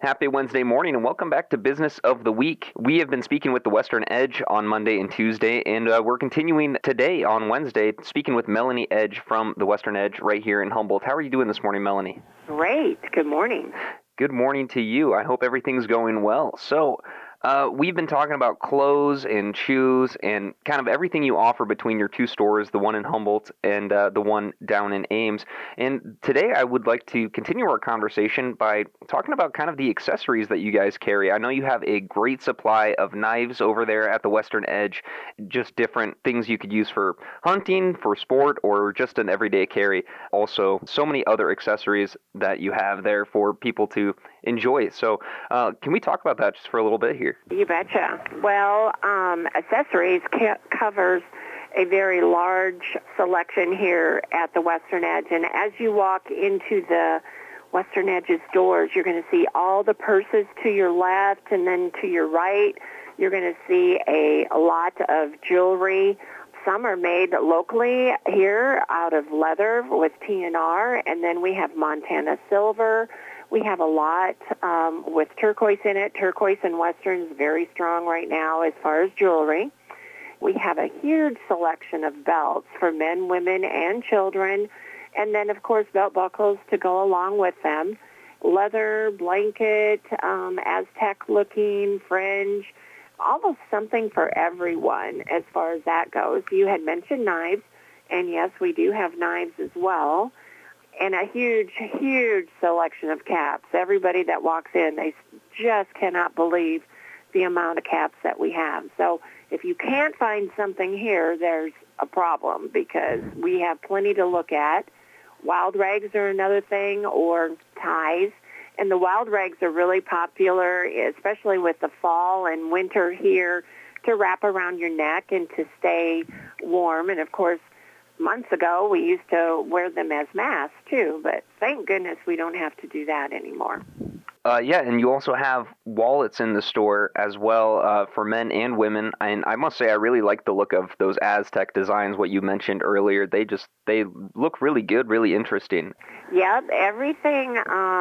Happy Wednesday morning, and welcome back to Business of the Week. We have been speaking with the Western Edge on Monday and Tuesday, and we're continuing today on Wednesday, speaking with Melanie Edge from the Western Edge right here in Humboldt. How are you doing this morning, Melanie? Great. Good morning. Good morning to you. I hope everything's going well. So, we've been talking about clothes and shoes and kind of everything you offer between your two stores, the one in Humboldt and the one down in Ames. And today I would like to continue our conversation by talking about kind of the accessories that you guys carry. I know you have a great supply of knives over there at the Western Edge, just different things you could use for hunting, for sport, or just an everyday carry. Also, so many other accessories that you have there for people to enjoy. So can we talk about that just for a little bit here? You betcha. Well, accessories covers a very large selection here at the Western Edge. And as you walk into the Western Edge's doors, you're going to see all the purses to your left, and then to your right, you're going to see a lot of jewelry. Some are made locally here out of leather with TNR, and then we have Montana silver. We have a lot with turquoise in it. Turquoise and Western is very strong right now as far as jewelry. We have a huge selection of belts for men, women, and children. And then, of course, belt buckles to go along with them. Leather, blanket, Aztec-looking, fringe, almost something for everyone as far as that goes. You had mentioned knives, and yes, we do have knives as well. And a huge, huge selection of caps. Everybody that walks in, they just cannot believe the amount of caps that we have. So if you can't find something here, there's a problem because we have plenty to look at. Wild rags are another thing, or ties. And the wild rags are really popular, especially with the fall and winter here, to wrap around your neck and to stay warm. And, of course, months ago, we used to wear them as masks, too, but thank goodness we don't have to do that anymore. Yeah, and you also have wallets in the store as well for men and women. And I must say, I really like the look of those Aztec designs, what you mentioned earlier. They look really good, really interesting. Yeah, everything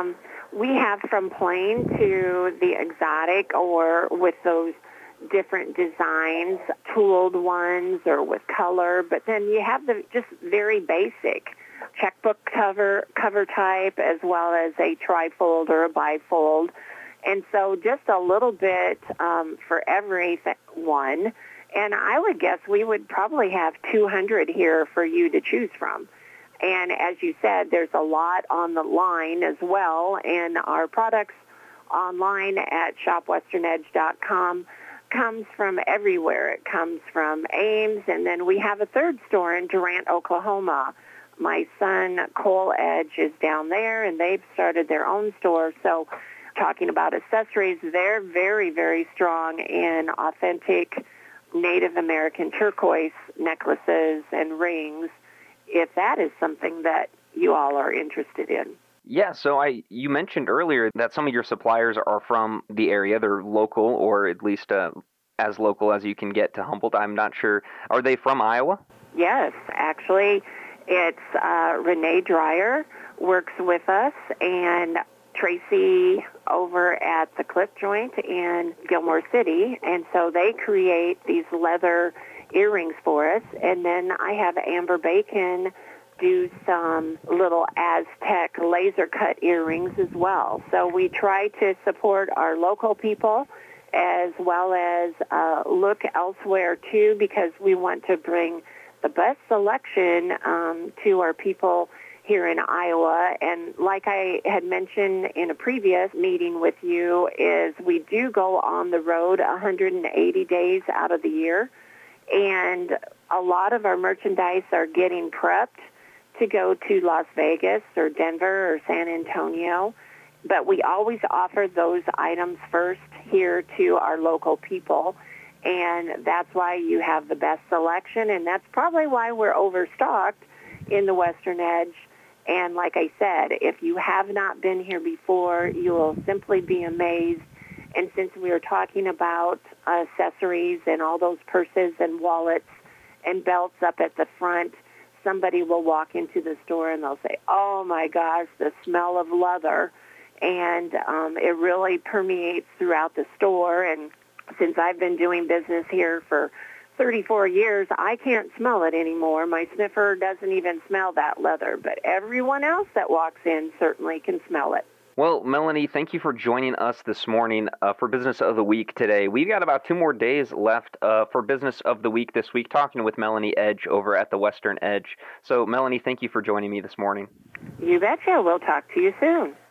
we have from plain to the exotic, or with those different designs, tooled ones or with color, but then you have the just very basic checkbook cover type, as well as a trifold or a bifold. And so just a little bit for everyone. And I would guess we would probably have 200 here for you to choose from. And as you said, there's a lot on the line as well. And our products online at shopwesternedge.com comes from everywhere. It comes from Ames, and then we have a third store in Durant, Oklahoma. My son, Cole Edge, is down there, and they've started their own store. So talking about accessories, they're very, very strong in authentic Native American turquoise necklaces and rings, if that is something that you all are interested in. Yeah, so you mentioned earlier that some of your suppliers are from the area. They're local, or at least as local as you can get to Humboldt. I'm not sure. Are they from Iowa? Yes, actually, it's Renee Dreyer works with us, and Tracy over at the Clip Joint in Gilmore City. And so they create these leather earrings for us. And then I have Amber Bacon do some little Aztec laser cut earrings as well. So we try to support our local people as well as look elsewhere too, because we want to bring the best selection to our people here in Iowa. And like I had mentioned in a previous meeting with you, is we do go on the road 180 days out of the year, and a lot of our merchandise are getting prepped to go to Las Vegas or Denver or San Antonio. But we always offer those items first here to our local people. And that's why you have the best selection. And that's probably why we're overstocked in the Western Edge. And like I said, if you have not been here before, you will simply be amazed. And since we were talking about accessories and all those purses and wallets and belts up at the front, somebody will walk into the store and they'll say, oh my gosh, the smell of leather. and it really permeates throughout the store. And since I've been doing business here for 34 years, I can't smell it anymore. My sniffer doesn't even smell that leather, but everyone else that walks in certainly can smell it. Well, Melanie, thank you for joining us this morning for Business of the Week today. We've got about 2 more days left for Business of the Week this week, talking with Melanie Edge over at the Western Edge. So, Melanie, thank you for joining me this morning. You betcha. We'll talk to you soon.